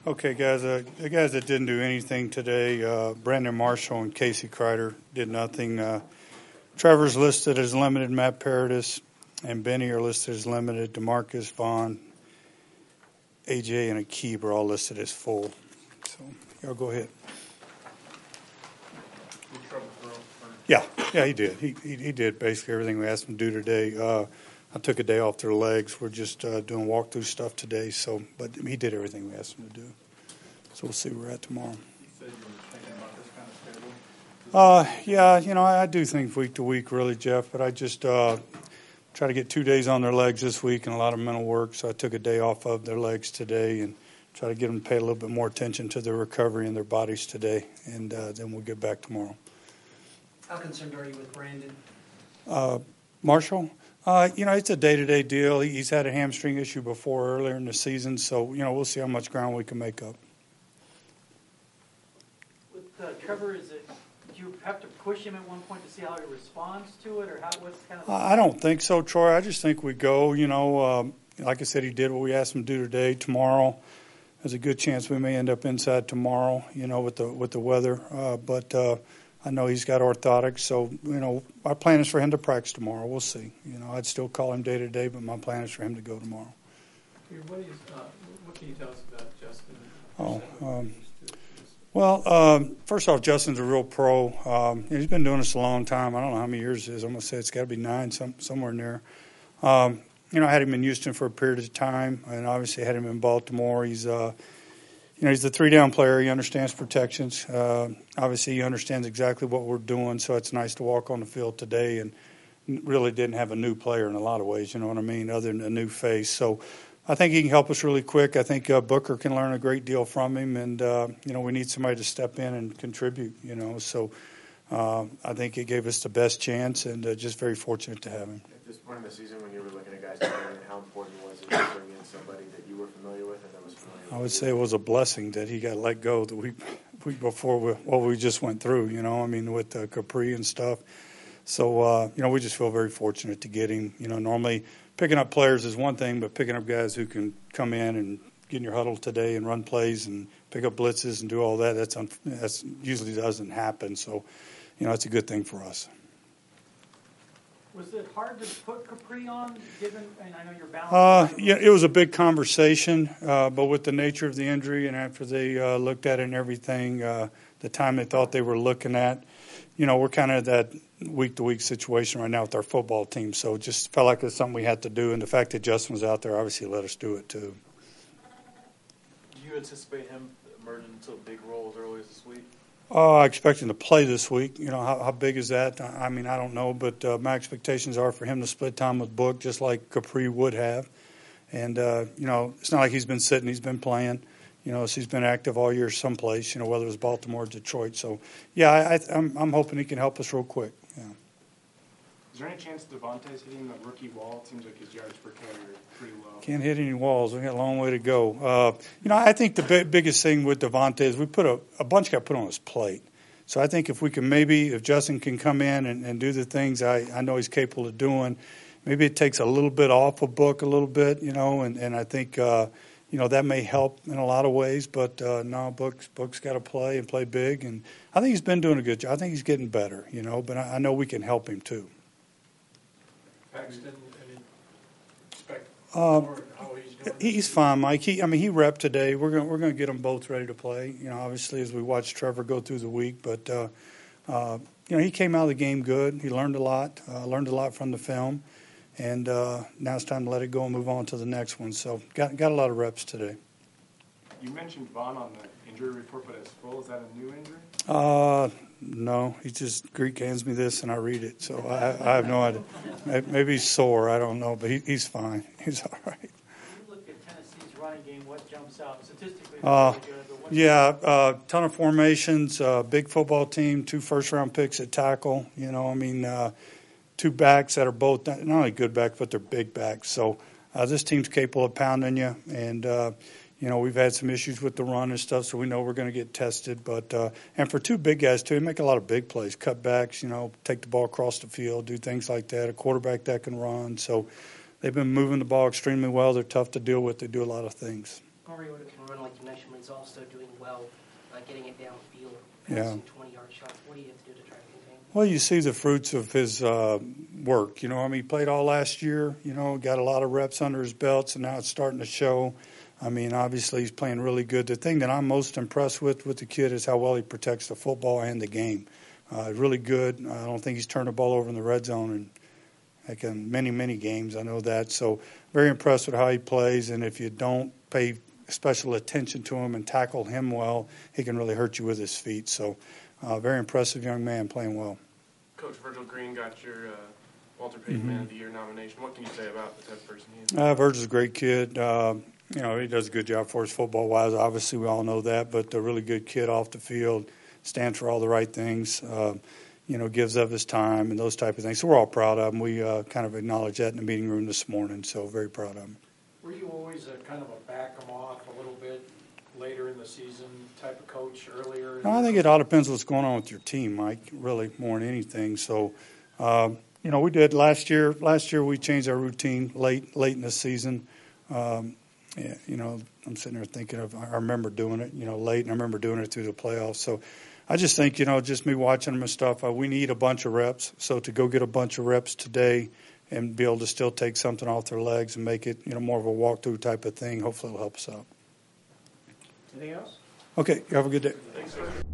Okay, guys. The guys that didn't do anything today, Brandon Marshall and Casey Kreider did nothing. Trevor's listed as limited. Matt Paradis and Benny are listed as limited. DeMarcus, Vaughn, AJ, and Akib are all listed as full. So, y'all go ahead. Yeah, he did. He did basically everything we asked him to do today. I took a day off their legs. We're just doing walkthrough stuff today. But he did everything we asked him to do. So we'll see where we're at tomorrow. You said you were thinking about this kind of schedule? Yeah, I do think week to week, really, Jeff. But I just try to get 2 days on their legs this week and a lot of mental work. So I took a day off of their legs today and try to get them to pay a little bit more attention to their recovery and their bodies today. And then we'll get back tomorrow. How concerned are you with Brandon? Marshall? It's a day-to-day deal. He's had a hamstring issue before earlier in the season, so, we'll see how much ground we can make up. With Trevor, do you have to push him at one point to see how he responds to it, or what's kind of... I don't think so, Troy. I just think we go, like I said, he did what we asked him to do today. Tomorrow, there's a good chance we may end up inside tomorrow, with the weather. But I know he's got orthotics, so, our plan is for him to practice tomorrow. We'll see. I'd still call him day to day, but my plan is for him to go tomorrow. What can you tell us about Justin? First off, Justin's a real pro. He's been doing this a long time. I don't know how many years it is. I'm going to say it's got to be 9, somewhere in there. I had him in Houston for a period of time, and obviously had him in Baltimore. He's he's a 3-down player. He understands protections. Obviously, he understands exactly what we're doing, so it's nice to walk on the field today and really didn't have a new player in a lot of ways, you know what I mean, other than a new face. So I think he can help us really quick. I think Booker can learn a great deal from him, and, we need somebody to step in and contribute, So I think it gave us the best chance, and just very fortunate to have him. At this point in the season, when you were looking at guys playing, how important was it to bring in somebody that you were familiar with and that was familiar with? I would say it was a blessing that he got let go the week before what we just went through, with Capri and stuff. So, we just feel very fortunate to get him. Normally picking up players is one thing, but picking up guys who can come in and get in your huddle today and run plays and pick up blitzes and do all that, that's usually doesn't happen. So, it's a good thing for us. Was it hard to put Capri on, I know you're balanced? It was a big conversation, but with the nature of the injury and after they looked at it and everything, the time they thought they were looking at, we're kind of that week-to-week situation right now with our football team. So it just felt like it's something we had to do, and the fact that Justin was out there obviously let us do it too. Do you anticipate him emerging into a big role as early as this week? I expect him to play this week. How big is that? I don't know, but my expectations are for him to split time with Book just like Capri would have. And, it's not like he's been sitting. He's been playing. So he's been active all year someplace, whether it was Baltimore or Detroit. So, yeah, I'm hoping he can help us real quick. Yeah. Is there any chance Devontae's hitting the rookie wall? It seems like his yards per carry are pretty low. Can't hit any walls. We've got a long way to go. I think the biggest thing with Devontae is we put a bunch got put on his plate. So I think if Justin can come in and do the things I know he's capable of doing, maybe it takes a little bit off of Book a little bit, and I think, that may help in a lot of ways. But no, Book's got to play and play big. And I think he's been doing a good job. I think he's getting better, but I know we can help him too. Paxton, any expect how he's doing? He's fine, Mike. He repped today. We're going to get them both ready to play. Obviously as we watch Trevor go through the week, but he came out of the game good. He learned a lot. Learned a lot from the film, and now it's time to let it go and move on to the next one. So got a lot of reps today. You mentioned Vaughn on the injury report, but as full, is that a new injury? No, he just Greek hands me this and I read it, so I have no idea. Maybe he's sore, I don't know, but he's fine. He's all right. When you look at Tennessee's running game, what jumps out statistically? Ton of formations, big football team, 2 first-round picks at tackle. 2 backs that are both not only good backs, but they're big backs. So this team's capable of pounding you, and we've had some issues with the run and stuff, so we know we're going to get tested. But and for 2 big guys, too, they make a lot of big plays, cutbacks, take the ball across the field, do things like that, a quarterback that can run. So they've been moving the ball extremely well. They're tough to deal with. They do a lot of things. Mario can run like you mentioned, but he's also doing well getting it downfield, Yeah. passing 20-yard shots. What do you have to do to try to contain him? Well, you see the fruits of his work. You know, I mean, he played all last year, you know, got a lot of reps under his belts, and now it's starting to show. I mean, obviously he's playing really good. The thing that I'm most impressed with the kid is how well he protects the football and the game. Really good. I don't think he's turned the ball over in the red zone in, like, in many, many games. I know that. So very impressed with how he plays, and if you don't pay special attention to him and tackle him well, he can really hurt you with his feet. So very impressive young man playing well. Coach Virgil Green got your Walter Payton Man of the Year nomination. What can you say about the type of person he is? Virgil's a great kid. You know, he does a good job for us football-wise. Obviously, we all know that, but a really good kid off the field, stands for all the right things, you know, gives of his time and those type of things. So we're all proud of him. We kind of acknowledged that in the meeting room this morning, so very proud of him. Were you always a kind of a back them off a little bit later in the season type of coach earlier? I think it all depends what's going on with your team, Mike, really, more than anything. So, you know, we did last year. Last year we changed our routine late in the season. Yeah, you know, I'm sitting there thinking I remember doing it, you know, late, and I remember doing it through the playoffs. So I just think, you know, just me watching them and stuff, we need a bunch of reps. So to go get a bunch of reps today and be able to still take something off their legs and make it, you know, more of a walkthrough type of thing, hopefully it'll help us out. Anything else? Okay, you have a good day. Thanks, sir.